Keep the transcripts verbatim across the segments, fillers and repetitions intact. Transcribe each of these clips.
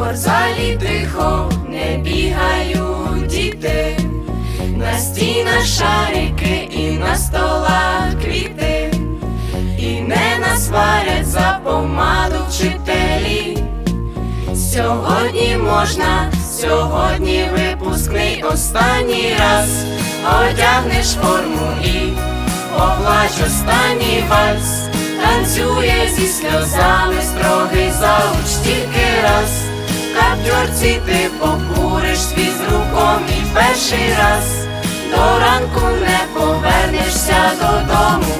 спортзалі тихо не бігають діти, на стінах шарики і на столах квіти, і не насварять за помаду вчителі. Сьогодні можна, сьогодні випускний останній раз, одягнеш форму і поплач останній вальс. Танцює зі сльозами строгий зауч тільки раз, в каптьорці ти покуриш фізруком і перший раз до ранку не повернешся додому.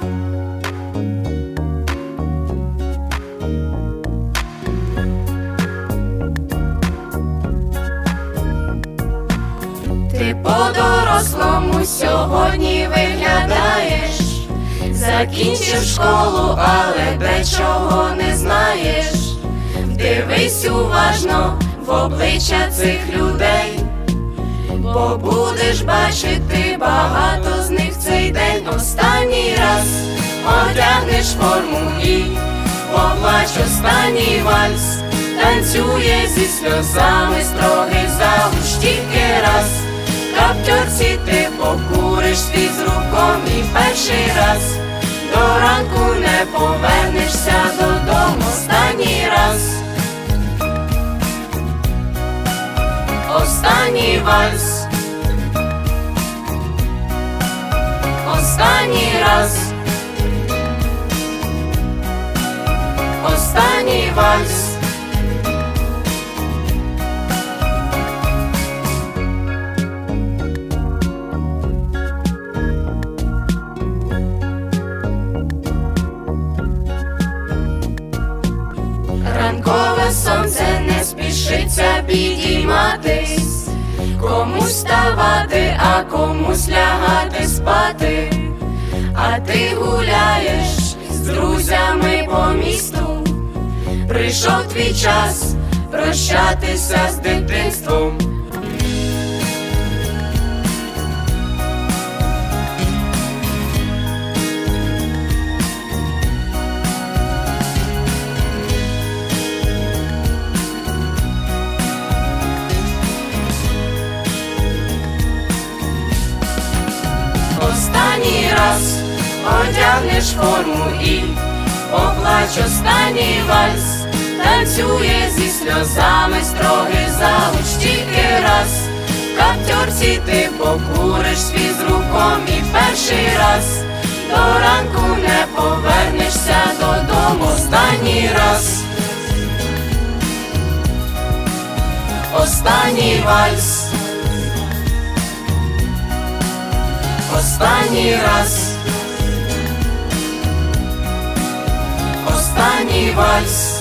Ти по-дорослому сьогодні виглядаєш, закінчив школу, але дечого не знаєш. Дивись уважно в обличчя цих людей, бо будеш бачити багато з них в цей день. Останній раз одягнеш форму і поплач останній вальс. Танцює зі сльозами строгий зауч тільки раз, в каптьорці ти покуриш фізруком і перший раз до ранку не повернешся додому. Останній раз, останній вальс, останній раз, останній вальс. Ранкове сонце не спішиться підійматись, комусь вставати, а комусь лягати спати. А ти гуляєш з друзями по місту, прийшов твій час прощатися з дитинством. Останній раз одягнеш форму і поплач останній вальс. Танцює зі сльозами строгий зауч тільки раз, в каптьорці ти покуриш фізруком і перший раз до ранку не повернешся додому. Останній раз, останній вальс, останній раз, останній вальс.